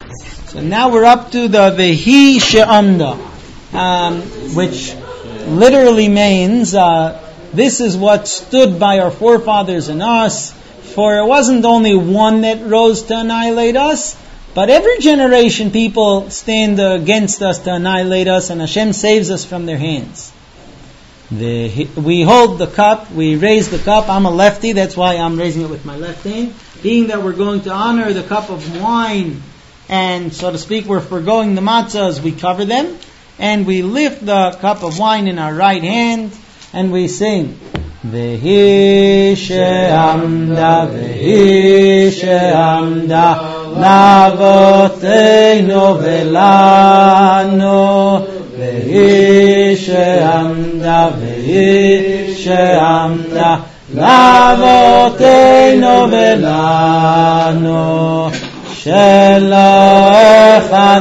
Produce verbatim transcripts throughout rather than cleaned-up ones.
So now we're up to the Vehi She'amda, um, which literally means uh, this is what stood by our forefathers and us. For it wasn't only one that rose to annihilate us, but every generation people stand against us to annihilate us, and Hashem saves us from their hands. The, we hold the cup, we raise the cup. I'm a lefty, that's why I'm raising it with my left hand. Being that we're going to honor the cup of wine, and so to speak, we're foregoing the matzahs, we cover them, and we lift the cup of wine in our right hand, and we sing, Vehi she'amda, Vehi she'amda, lavoteinu velanu, Vehi she'amda, Vehi she'amda, lavoteinu velanu, shelo echad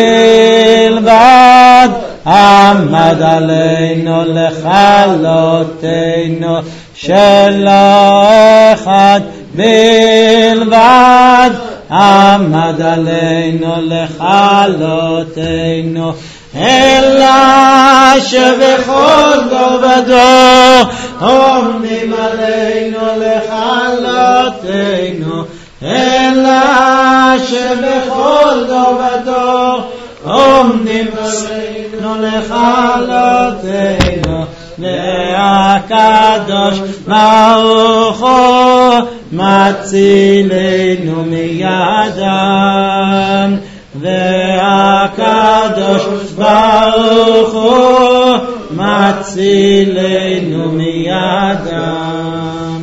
milvad, Amad aleinu lechalotenu, shelo echad milvad, Amad aleinu lechalotenu, ela shebechol govado, omnim aleinu lechalotenu, ela shebechol govado, omnim aleinu lechalotenu, ve'akadosh baruchu matzilenu miyadam, ve'akadosh baruchu matzilenu miyadam.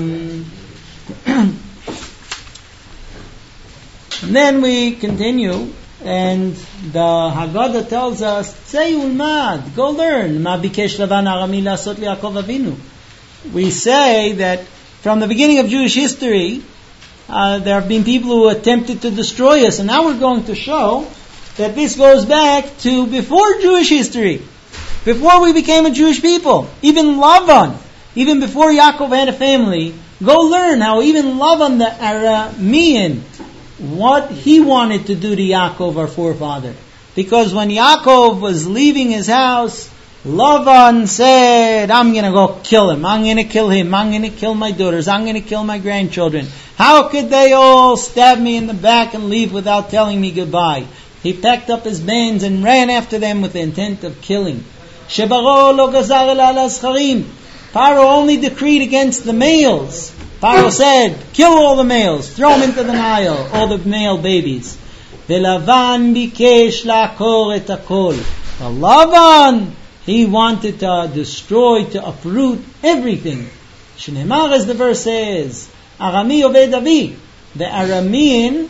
And then we continue, and the Haggadah tells us, Tzei ulmad, go learn. Ma bikesh Lavan Arami lasot liYaakov Avinu. We say that from the beginning of Jewish history, uh, there have been people who attempted to destroy us, and now we're going to show that this goes back to before Jewish history, before we became a Jewish people. Even Lavan, even before Yaakov had a family, go learn how even Lavan the Aramean, what he wanted to do to Yaakov, our forefather. Because when Yaakov was leaving his house, Lavan said, I'm going to go kill him. I'm going to kill him. I'm going to kill my daughters. I'm going to kill my grandchildren. How could they all stab me in the back and leave without telling me goodbye? He packed up his bands and ran after them with the intent of killing. Shebaro lo gazar el al azcharim. Paro only decreed against the males. Paro said, kill all the males, throw them into the Nile, all the male babies. Velavan bikesh la'akor et hakol. Lavan, he wanted to destroy, to uproot everything. Shneimar, as the verse says, Arami oved avi. The Aramean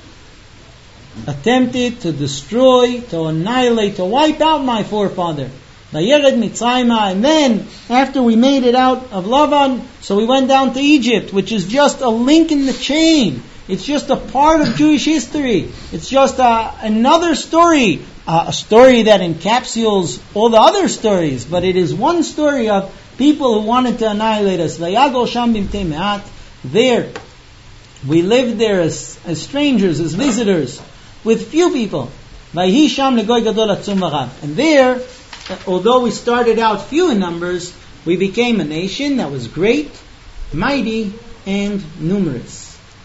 attempted to destroy, to annihilate, to wipe out my forefather. Vayered Mitzrayma, and then after we made it out of Lavan, so we went down to Egypt, which is just a link in the chain. It's just a part of Jewish history. It's just a, another story, uh, a story that encapsulates all the other stories, but it is one story of people who wanted to annihilate us. Vayago sham bimtei me'at. There, we lived there as, as strangers, as visitors, with few people. Vayhi sham legoy gadol atzum v'rav. And there, although we started out few in numbers, we became a nation that was great, mighty, and numerous.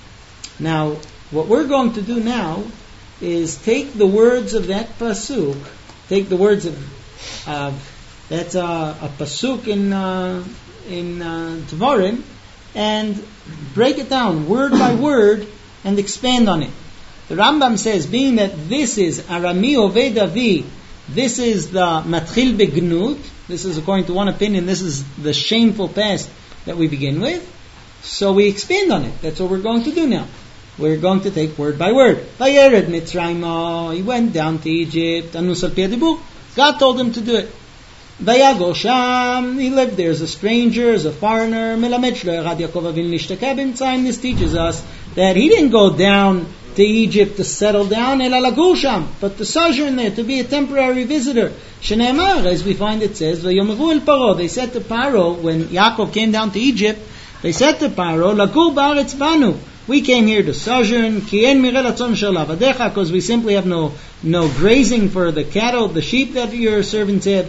Now, what we're going to do now is take the words of that pasuk, take the words of, uh, that's a, a pasuk in uh, in uh, Tvarim, and break it down word by word and expand on it. The Rambam says, being that this is Arami Oved Avi, this is the Matchil Begnut, this is, according to one opinion, this is the shameful past that we begin with, so we expand on it. That's what we're going to do now. We're going to take word by word. Vayered Mitzrayma, he went down to Egypt, Anus al Pi HaDibur, God told him to do it. Vayago Sham, he lived there as a stranger, as a foreigner. Melamed shlo yarad Yaakov Avinu lishtaka b'mitzrayim. This teaches us that he didn't go down to Egypt to settle down, ela lagur sham, but to sojourn there, to be a temporary visitor. Shneimar, as we find it says, Vayomeru el Paro, they said to Paro, when Yaakov came down to Egypt, they said to Paro, lagur ba'aretz banu, We came here to sojourn, because we simply have no no grazing for the cattle, the sheep that your servants have.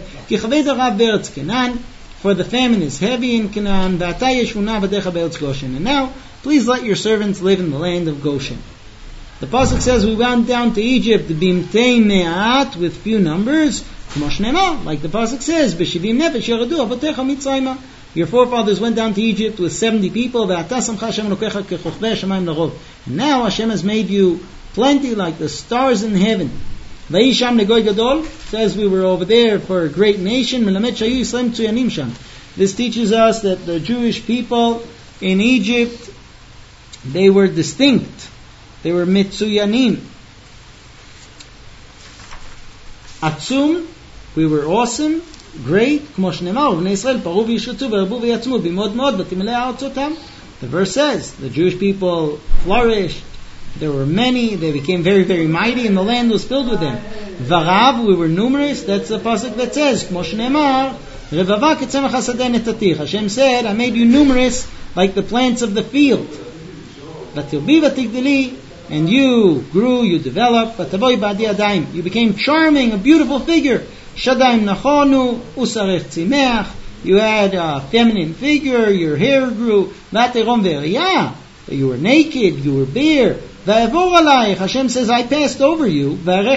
For the famine is heavy in Canaan. And now, please let your servants live in the land of Goshen. The pasuk says we went down to Egypt bimtei me'at with few numbers, like the pasuk says, b'shivim nefesh yaradu avotecha mitzrayma. Your forefathers went down to Egypt with seventy people. And now Hashem has made you plenty like the stars in heaven. Says we were over there for a great nation. This teaches us that the Jewish people in Egypt, they were distinct. They were mitzuyanim. Atzum, we were awesome, great. The verse says the Jewish people flourished. There were many. They became very, very mighty, and the land was filled with them. Varav, we were numerous. That's the pasuk that says, Hashem said, I made you numerous like the plants of the field. And you grew, you developed. You became charming, a beautiful figure. You had a feminine figure, your hair grew. You were naked, you were bare. Hashem says, I passed over you.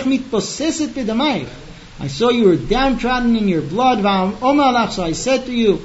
I saw you were downtrodden in your blood. So I said to you,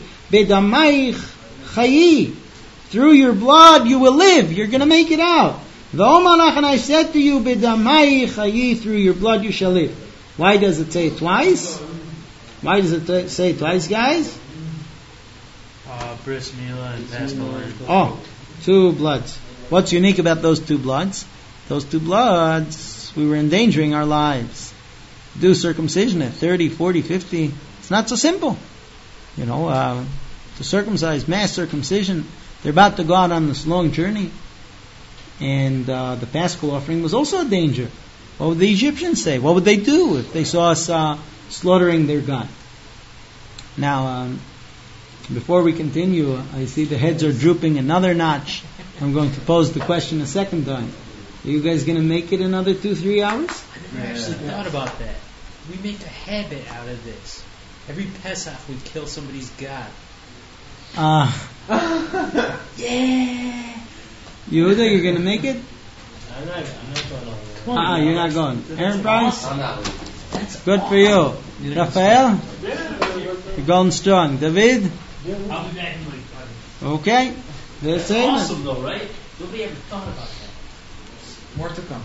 through your blood you will live. You're going to make it out. And I said to you, through your blood you shall live. Why does it say it twice? Why does it say it twice, guys? Uh, bris milah and pestilence. Oh, two bloods. What's unique about those two bloods? Those two bloods, we were endangering our lives. Do circumcision at thirty, forty, fifty. It's not so simple. You know, uh, to circumcise, mass circumcision, they're about to go out on this long journey. And uh, the Paschal offering was also a danger. What would the Egyptians say? What would they do if they saw us uh, slaughtering their God? Now, um, before we continue, uh, I see the heads are drooping another notch. I'm going to pose the question a second time. Are you guys going to make it another two, three hours? I never actually thought about that. We make a habit out of this. Every Pesach we kill somebody's God. Uh, yeah! Yehuda, you're going to make it? I'm not, I'm not going over there. Come on, Ah, uh, you're not going. Aaron Price? I'm not leaving. That's Good for you. Raphael? You're going strong. David? I'll be back in like five. Okay. That's it. Awesome though, right? Nobody ever thought about that. more to come.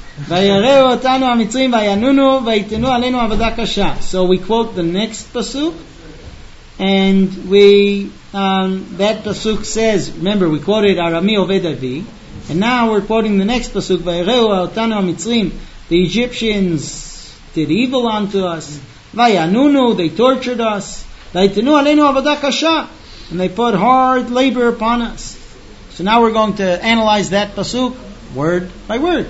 So we quote the next pasuk, and we um, that pasuk says, remember we quoted Arami Oved Avi, and now we're quoting the next pasuk. The Egyptians did evil unto us. Vayanunu, they tortured us. And they put hard labor upon us. So now we're going to analyze that pasuk word by word.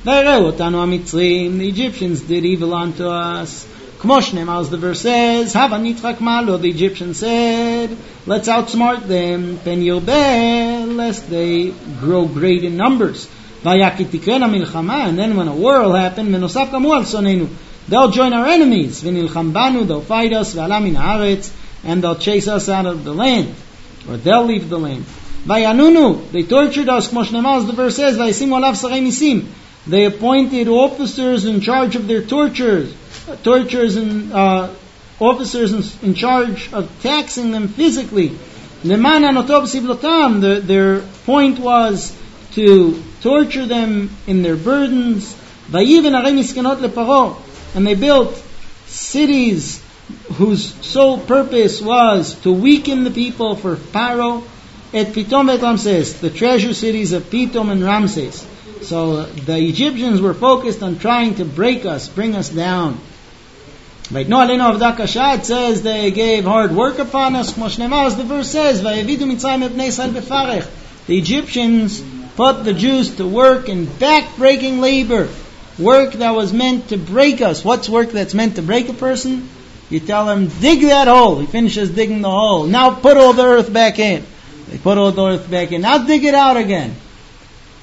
The Egyptians did evil unto us. As the verse says, the Egyptians said, let's outsmart them, lest they grow great in numbers. And then when a war will happen, they'll join our enemies. They'll fight us, and they'll chase us out of the land, or they'll leave the land. They tortured us, as the verse says, they appointed officers in charge of their tortures, tortures and uh, officers in, in charge of taxing them physically. The, their point was to torture them in their burdens. And they built cities whose sole purpose was to weaken the people for Pharaoh. Et Pitom et Ramses, the treasure cities of Pitom and Ramses. So the Egyptians were focused on trying to break us, bring us down. Right? No, it says they gave hard work upon us. As the verse says, the Egyptians put the Jews to work in back-breaking labor. Work that was meant to break us. What's work that's meant to break a person? You tell him, dig that hole. He finishes digging the hole. Now put all the earth back in. They put all the earth back in. Now dig it out again.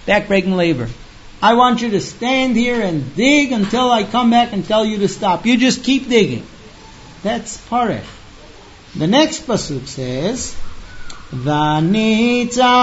backbreaking labor. I want you to stand here and dig until I come back and tell you to stop. You just keep digging. That's parech. The next pasuk says, Vanitza